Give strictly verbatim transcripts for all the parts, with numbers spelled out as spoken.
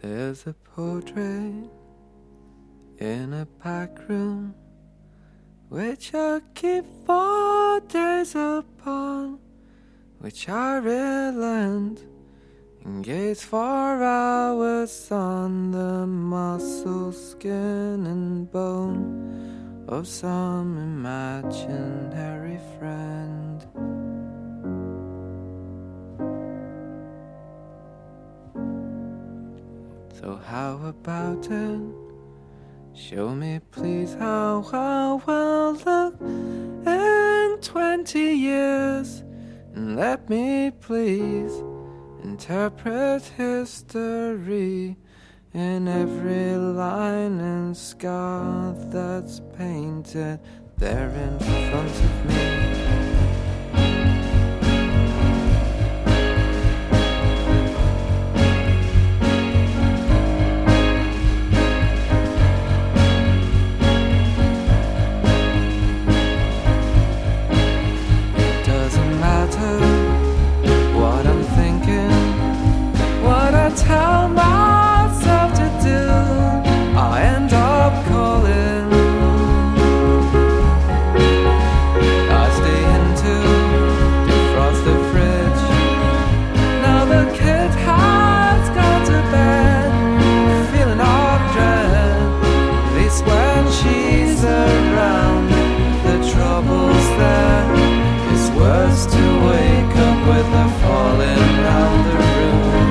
There's a portrait in a back room, which I keep for days upon, which I relent and gaze for hours on the muscle, skin and bone of some imaginary friend. So how about it? Show me please how I will look in twenty years, and let me please interpret history in every line and scar that's painted there in front of me. Tell myself to do, I end up calling. I stay in to defrost the fridge. Now the kid has gone to bed, feeling of dread. At least when she's around, the trouble's there. It's worse to wake up with her falling round the room.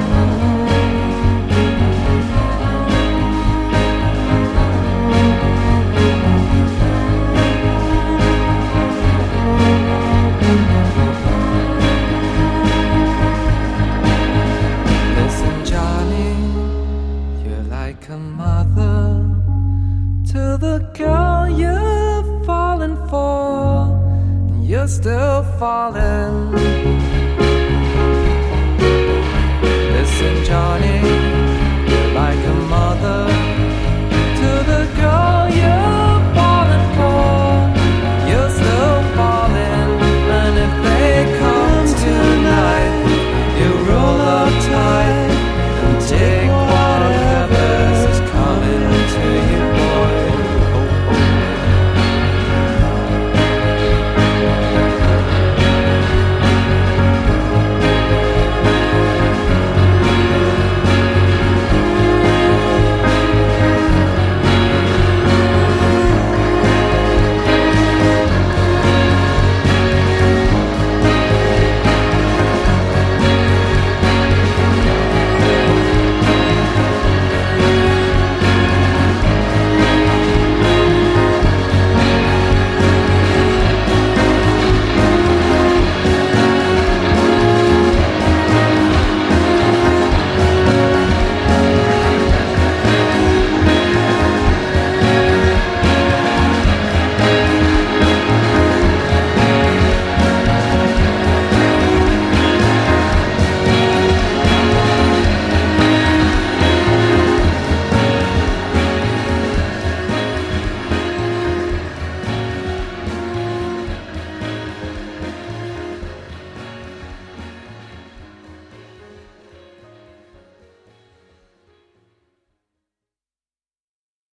A mother to the girl you've fallen for, and you're still falling. Listen, Johnny,